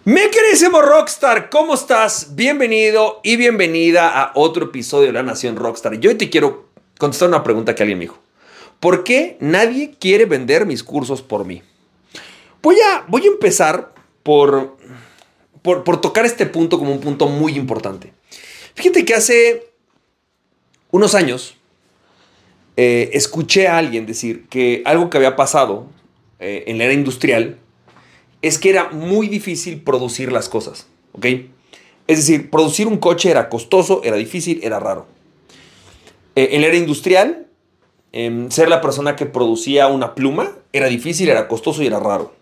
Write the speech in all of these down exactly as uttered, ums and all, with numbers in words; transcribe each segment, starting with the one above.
Mi queridísimo Rockstar, ¿cómo estás? Bienvenido y bienvenida a otro episodio de La Nación Rockstar. Yo hoy te quiero contestar una pregunta que alguien me dijo. ¿Por qué nadie quiere vender mis cursos por mí? Voy a, voy a empezar por, por, por tocar este punto como un punto muy importante. Fíjate que hace unos años eh, escuché a alguien decir que algo que había pasado eh, en la era industrial es que era muy difícil producir las cosas, ¿ok? Es decir, producir un coche era costoso, era difícil, era raro. Eh, en la era industrial, eh, ser la persona que producía una pluma era difícil, era costoso y era raro.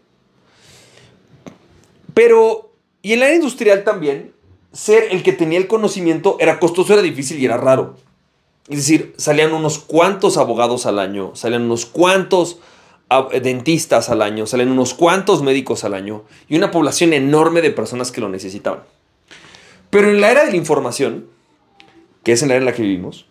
Pero, y en la era industrial también, ser el que tenía el conocimiento era costoso, era difícil y era raro. Es decir, salían unos cuantos abogados al año, salían unos cuantos dentistas al año, salen unos cuantos médicos al año y una población enorme de personas que lo necesitaban. Pero en la era de la información, que es en la era en la que vivimos,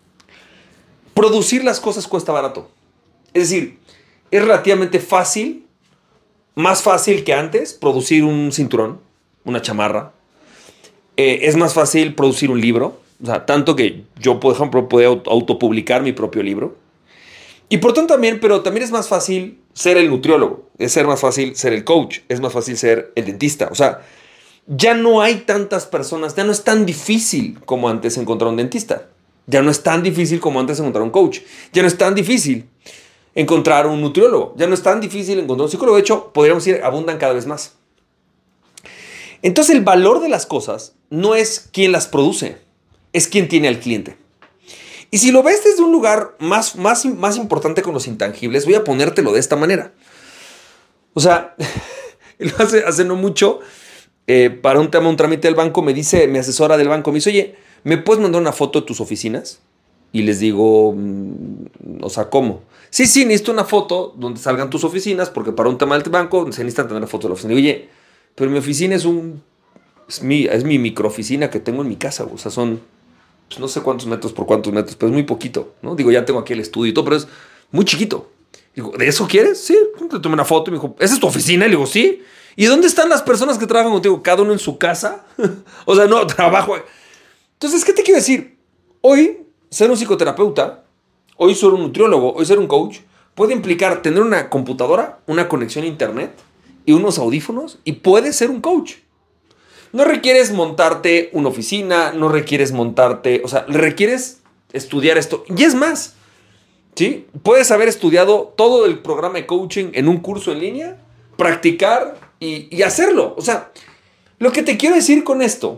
producir las cosas cuesta barato. Es decir, es relativamente fácil, más fácil que antes, producir un cinturón, una chamarra. Eh, es más fácil producir un libro. O sea, tanto que yo, por ejemplo, puedo autopublicar mi propio libro. Y por tanto también, pero también es más fácil ser el nutriólogo, es ser más fácil ser el coach, es más fácil ser el dentista. O sea, ya no hay tantas personas, ya no es tan difícil como antes encontrar un dentista. Ya no es tan difícil como antes encontrar un coach. Ya no es tan difícil encontrar un nutriólogo. Ya no es tan difícil encontrar un psicólogo. De hecho, podríamos decir, abundan cada vez más. Entonces el valor de las cosas no es quién las produce, es quién tiene al cliente. Y si lo ves desde un lugar más, más, más importante con los intangibles, voy a ponértelo de esta manera. O sea, hace, hace no mucho, eh, para un tema, un trámite del banco, me dice, mi asesora del banco, me dice, oye, ¿me puedes mandar una foto de tus oficinas? Y les digo, mm, o sea, ¿cómo? Sí, sí, necesito una foto donde salgan tus oficinas, porque para un tema del banco se necesita tener la foto de la oficina. Y, oye, pero mi oficina es un, es mi, es mi microoficina que tengo en mi casa, o sea, son... Pues no sé cuántos metros por cuántos metros, pero es muy poquito, ¿no? Digo, ya tengo aquí el estudio y todo, pero es muy chiquito. Digo, ¿de eso quieres? Sí. Te tomé una foto y me dijo, ¿esa es tu oficina? Y le digo, sí. ¿Y dónde están las personas que trabajan contigo? ¿Cada uno en su casa? O sea, no, trabajo. Entonces, ¿qué te quiero decir? Hoy, ser un psicoterapeuta, hoy ser un nutriólogo, hoy ser un coach, puede implicar tener una computadora, una conexión a internet y unos audífonos y puede ser un coach. No requieres montarte una oficina, no requieres montarte, o sea, requieres estudiar esto. Y es más, ¿sí? Puedes haber estudiado todo el programa de coaching en un curso en línea, practicar y, y hacerlo. O sea, lo que te quiero decir con esto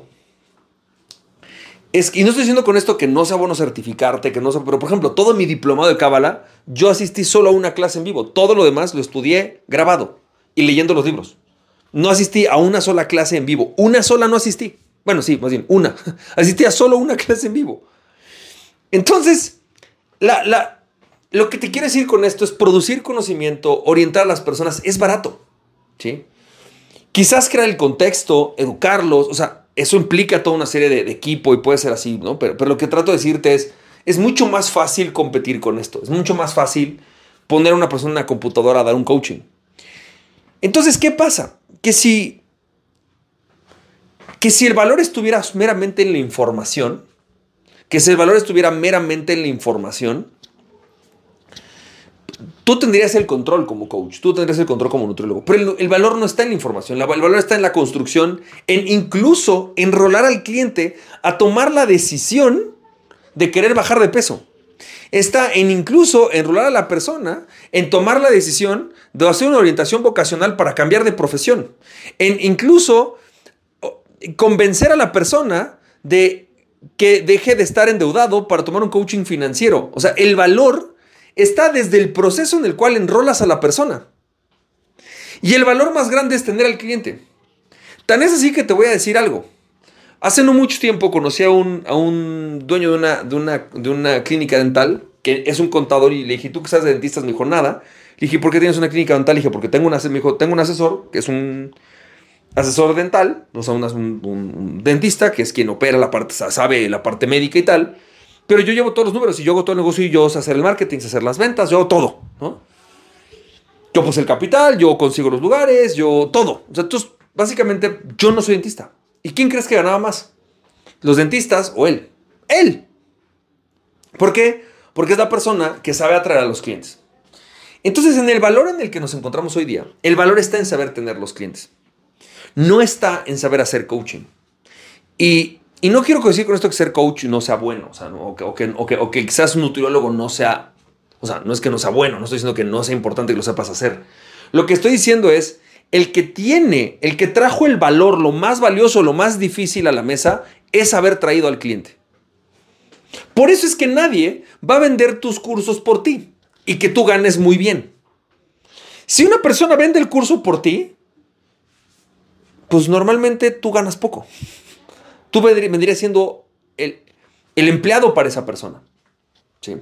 es, y no estoy diciendo con esto que no sea bueno certificarte, que no sea, pero por ejemplo, todo mi diplomado de Cábala, yo asistí solo a una clase en vivo. Todo lo demás lo estudié grabado y leyendo los libros. No asistí a una sola clase en vivo. Una sola no asistí. Bueno, sí, más bien, una. Asistí a solo una clase en vivo. Entonces, la, la, lo que te quiero decir con esto es producir conocimiento, orientar a las personas, es barato. ¿Sí? Quizás crear el contexto, educarlos, o sea, eso implica toda una serie de, de equipo y puede ser así, ¿no? Pero, pero lo que trato de decirte es, es mucho más fácil competir con esto. Es mucho más fácil poner a una persona en una computadora a dar un coaching. Entonces, ¿qué pasa? Que si, que si el valor estuviera meramente en la información, que si el valor estuviera meramente en la información, tú tendrías el control como coach, tú tendrías el control como nutriólogo, pero el, el valor no está en la información, el valor está en la construcción, en incluso enrolar al cliente a tomar la decisión de querer bajar de peso. Está en incluso enrolar a la persona en tomar la decisión de hacer una orientación vocacional para cambiar de profesión. En incluso convencer a la persona de que deje de estar endeudado para tomar un coaching financiero. O sea, el valor está desde el proceso en el cual enrolas a la persona. Y el valor más grande es tener al cliente. Tan es así que te voy a decir algo. Hace no mucho tiempo conocí a un, a un dueño de una, de, una, de una clínica dental, que es un contador, y le dije, ¿tú qué sabes de dentistas? Me dijo, nada. Le dije, ¿por qué tienes una clínica dental? Le dije, porque tengo, una, me dijo, tengo un asesor, que es un asesor dental, o sea, un, un, un dentista, que es quien opera la parte, sabe la parte médica y tal, pero yo llevo todos los números, y yo hago todo el negocio, y yo sé hacer el marketing, sé hacer las ventas, yo hago todo, ¿no? Yo puse el capital, yo consigo los lugares, yo todo. O sea, entonces, básicamente, yo no soy dentista. ¿Y quién crees que ganaba más? ¿Los dentistas o él? Él. ¿Por qué? Porque es la persona que sabe atraer a los clientes. Entonces, en el valor en el que nos encontramos hoy día, el valor está en saber tener los clientes. No está en saber hacer coaching. Y, y no quiero decir con esto que ser coach no sea bueno, o sea, ¿no? o, que, o, que, o, que, o que quizás un nutriólogo no sea, o sea, no es que no sea bueno, no estoy diciendo que no sea importante que lo sepas hacer. Lo que estoy diciendo es, el que tiene, el que trajo el valor, lo más valioso, lo más difícil a la mesa, es haber traído al cliente. Por eso es que nadie va a vender tus cursos por ti y que tú ganes muy bien. Si una persona vende el curso por ti, pues normalmente tú ganas poco. Tú vendrías siendo el, el empleado para esa persona. ¿Sí?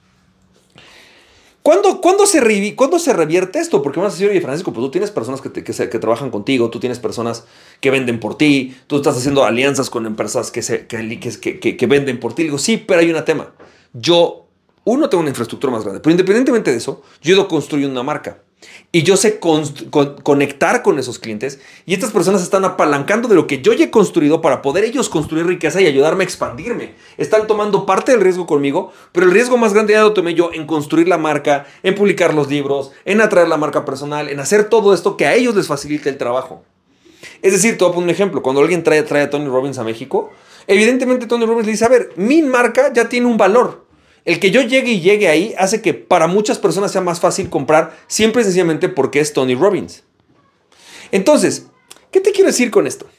¿Cuándo, cuándo, se revi- ¿Cuándo se revierte esto? Porque vas a decir, oye, Francisco, pues tú tienes personas que, te, que, se, que trabajan contigo, tú tienes personas que venden por ti, tú estás haciendo alianzas con empresas que, se, que, que, que, que venden por ti. Digo, sí, pero hay un tema. Yo, uno, tengo una infraestructura más grande, pero independientemente de eso, yo he ido construyendo una marca. Y yo sé con, con, conectar con esos clientes y estas personas están apalancando de lo que yo ya he construido para poder ellos construir riqueza y ayudarme a expandirme. Están tomando parte del riesgo conmigo, pero el riesgo más grande ya lo tomé yo en construir la marca, en publicar los libros, en atraer la marca personal, en hacer todo esto que a ellos les facilite el trabajo. Es decir, te voy a poner un ejemplo. Cuando alguien trae, trae a Tony Robbins a México, evidentemente Tony Robbins le dice, a ver, mi marca ya tiene un valor. El que yo llegue y llegue ahí hace que para muchas personas sea más fácil comprar siempre y sencillamente porque es Tony Robbins. Entonces, ¿qué te quiero decir con esto?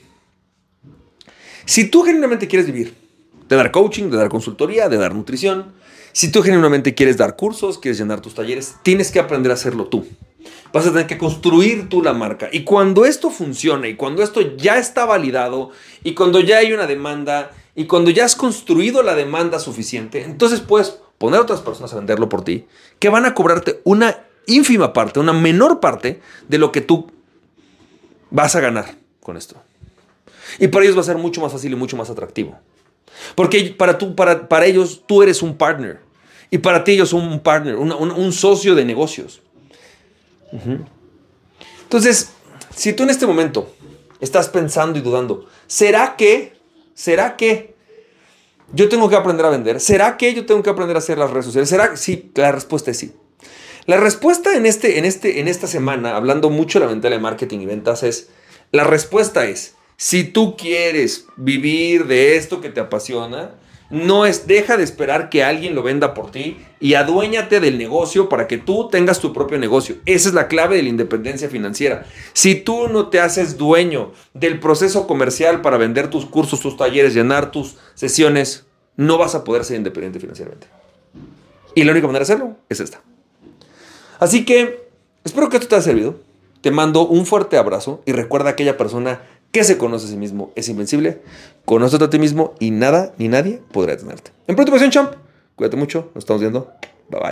Si tú genuinamente quieres vivir de dar coaching, de dar consultoría, de dar nutrición, si tú genuinamente quieres dar cursos, quieres llenar tus talleres, tienes que aprender a hacerlo tú. Vas a tener que construir tú la marca. Y cuando esto funciona y cuando esto ya está validado y cuando ya hay una demanda y cuando ya has construido la demanda suficiente, entonces puedes poner a otras personas a venderlo por ti que van a cobrarte una ínfima parte, una menor parte de lo que tú vas a ganar con esto. Y para ellos va a ser mucho más fácil y mucho más atractivo. Porque para, tú, para, para ellos tú eres un partner. Y para ti ellos son un partner, un, un, un socio de negocios. Uh-huh. Entonces, si tú en este momento estás pensando y dudando, ¿será que, será que yo tengo que aprender a vender? ¿Será que yo tengo que aprender a hacer las redes sociales? ¿Será? Sí, la respuesta es sí. La respuesta en, este, en, este, en esta semana, hablando mucho de la mentalidad de marketing y ventas, es, la respuesta es, si tú quieres vivir de esto que te apasiona, no es, deja de esperar que alguien lo venda por ti y aduéñate del negocio para que tú tengas tu propio negocio. Esa es la clave de la independencia financiera. Si tú no te haces dueño del proceso comercial para vender tus cursos, tus talleres, llenar tus sesiones, no vas a poder ser independiente financieramente. Y la única manera de hacerlo es esta. Así que espero que esto te haya servido. Te mando un fuerte abrazo y recuerda a aquella persona que se conoce a sí mismo es invencible. Conócete a ti mismo y nada ni nadie podrá detenerte. En próxima ocasión, champ. Cuídate mucho. Nos estamos viendo.